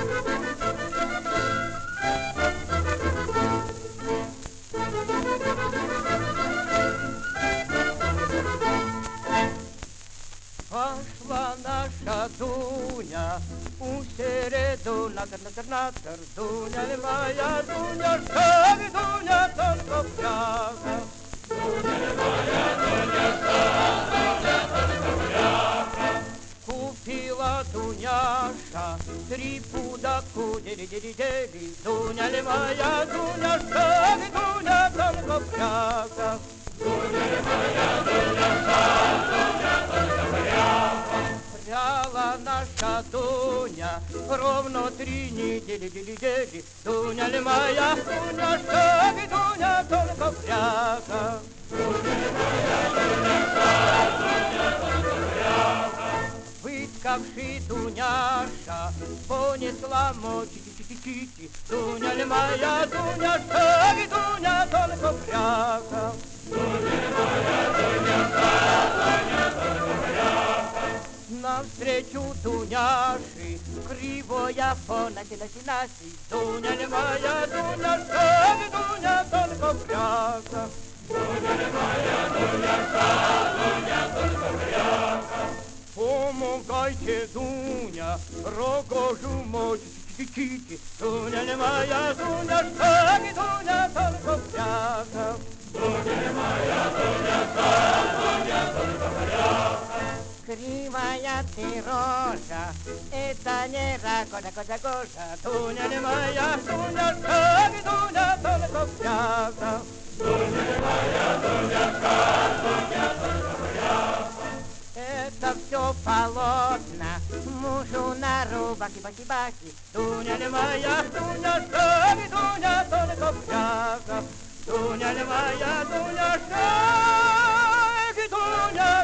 Пошла наша Дуня у середу на карнатор. Дуня ли моя, Дуня, что ли, Дуня, только пряха. Дуня ли моя, Дуня, что, Дуня, только пряха. Купила Дуняша 3 пуда кудели-дели-дели. Дуня ли моя, Дуня, что ли, Дуня, только пряха. Дуня ли моя, Дуня, что, Дуня, только пряха. Пряла наша Дуня ровно 3 недели. Дуня ли моя, Дуня, что ли, Дуня, только пряха. Дуня ли моя, Дуня, что, Дуня, только пряха. Выткавши Дуняша понесла мочи-чи-чи-чи-чи. Дуня ли моя, Дуня, что ли, Дуня, только пряха. Дуня ли моя, Дуня, что, Дуня, только пряха. Навстречу Дуняши кривая понаси-наси-наси. Дуня ли моя, Дуня, что ли, Дуня, только пряха. Дуня ли моя, Дуня, что, Дуня, только пряха. Помогайте, Дуня, рогожу мочи. Дуня ли моя, Дуня, что ли, Дуня, только пряха. Дуня ли моя, Дуня, что, Дуня, только пряха. Кривая ты рожа, это не кожа. Дуня ли моя, Дуня, что ли, Дуня, только пряха. Дуня ли моя, Дуня, что, Дуня, только пряха. Это все полотна мужу на рубахе баки-баки. Дуня ли моя, Дуня, что ли, Дуня, только пряха. Дуня ли моя, Дуня, что ли, Дуня,